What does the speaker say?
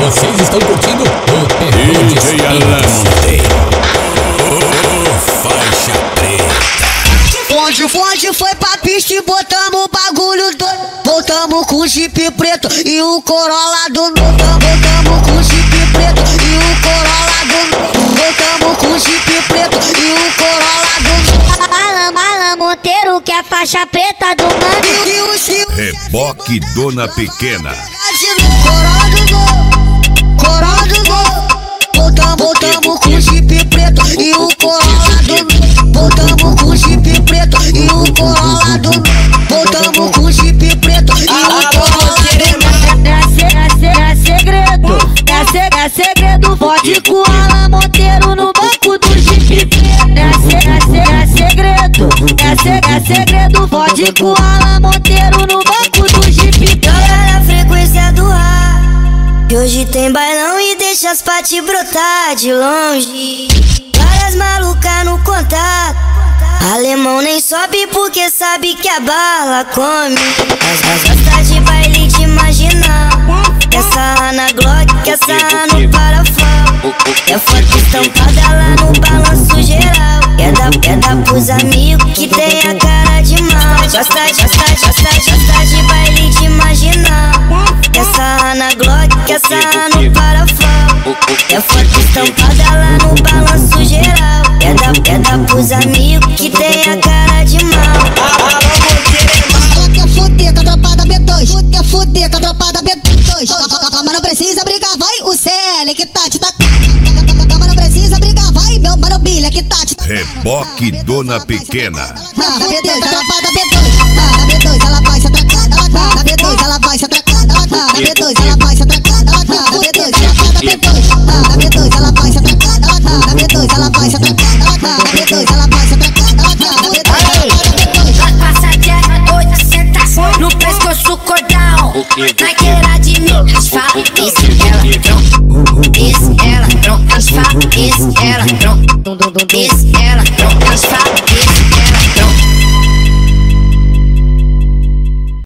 Vocês estão curtindo o terror de DJ Alan Monteiro. Faixa preta. Fonte foi pra pista e botamos o bagulho doido. Voltamos com o Jeep preto e o Corolla do novo. Voltamos com o Jeep preto e o Corolla do novo. Voltamos com o Jeep preto e o Corolla do novo. Alan Monteiro que é a faixa preta do mano. Reboque Dona Pequena. Corolla do novo, Corolla do novo. Voltamos com o Jeep preto e o Corolla do novo. Voltamos com o Jeep preto e o Corolla do novo. Voltamos com o Jeep preto e o Corolla do novo. É segredo, é segredo. Pode com Alan Monteiro no banco do Jeep preto. É segredo, é segredo. Pode com Alan Monteiro no banco do Jeep preto. Joga na frequência do ar. E hoje tem bailão e deixa as paty brotar de longe. Várias malucas no contato. Alemão nem sobe porque sabe que a bala come. Mas gosta de baile de marginal. Essa Ana Glock, essa no parafal. É foto estampada lá no balanço geral. É da pros amigos que tem a cara de mal. Gosta de baile de marginal. Essa Ana Glock, essa no parafal. É foto estampada lá no balanço geral. É da pros amigos que tem a cara de mal. Ela quer fuder com a tropa da B2. Quer fuder com a tropa da B2. Calma, não precisa brigar, vai o CL que tá te tacando. Calma, não precisa brigar, vai meu mano Bilha que tá te tacando. Reboque Dona Pequena. Da B2, a tropa da B2. Da B2 ela vai se atracando. Da B2 ela vai se atracando. Da B2 ela vai se atracando. Da B2 ela vai se atracando. Da B2 ela vai se atracando. Da B2 ela vai se atracando. Da B2 ela vai se atracando. Vai passar terra doida, senta no pescoço cordão. Naquela de mim, eles falam, esse ela tron. Esse ela tron, eles falam, esse ela tron. Esse ela tron, eles falam,